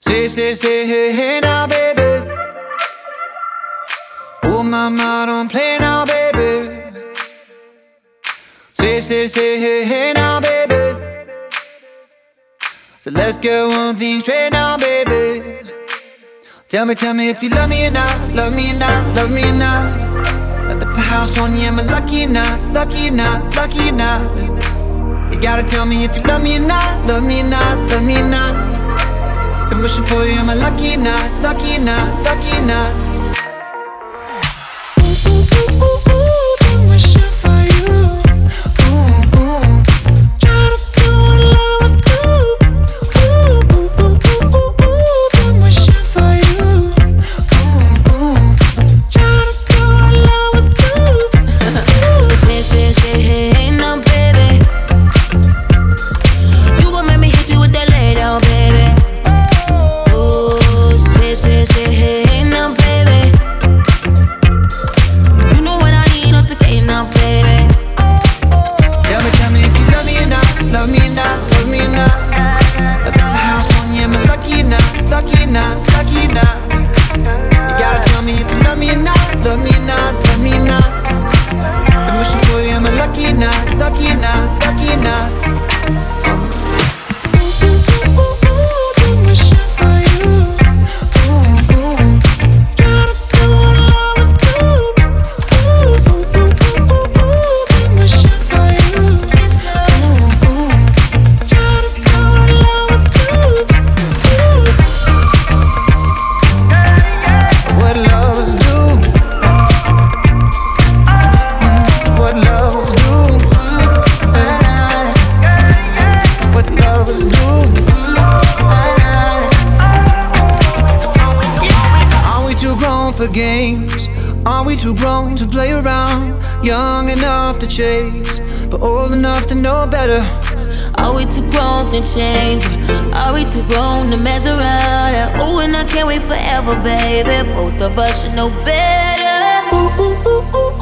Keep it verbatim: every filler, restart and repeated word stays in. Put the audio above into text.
Say, say, say, hey, hey now, baby. Oh, mama, don't play now, baby. Say, say, say, hey, hey now, baby. So let's get one thing straight now, baby. Tell me, tell me if you love me or not, love me or not, love me or not. At the house on you, am I lucky or not, lucky or not, lucky or not? You gotta tell me if you love me or not, love me or not, love me or not. Been wishing for you, am I lucky or not, lucky or not, lucky or not? Ooh, ooh, ooh, ooh, ooh, been wishing for you. Ooh, ooh. Try to do what I was do. Ooh, ooh, ooh, ooh, ooh, ooh, been wishing for you. Ooh, ooh. Try to do what I was do. Say, say, say, hey, hey, no, baby. You gon' make me hit you with that lay down, baby. Ooh, say, say, say, hey, hey, no, baby. You know what I need, not the day now, baby. Tell me, tell me if you love me or not, love me or not, love me or not. At the house on you, am I lucky or not, lucky or not, lucky or not? You gotta tell me if you love me or not, love me or not, love me or not. Been wishing for you, am I lucky or not, lucky or not, lucky or not? Ooh, ooh, ooh, ooh, ooh, been wishing for you. Ooh, ooh. Try to do what I was do. Ooh, ooh, ooh, ooh, ooh, ooh, been wishing for you. Ooh, ooh. Try to do what I was do. Ooh. What lovers do. Mm, what lovers do. What lovers do. Are we too grown for games? Are we too grown to play around? Young enough to chase, but old enough to know better. Are we too grown to change? Are we too grown to mess around? Ooh, and I can't wait forever, baby. Both of us should know better. Ooh, ooh, ooh, ooh.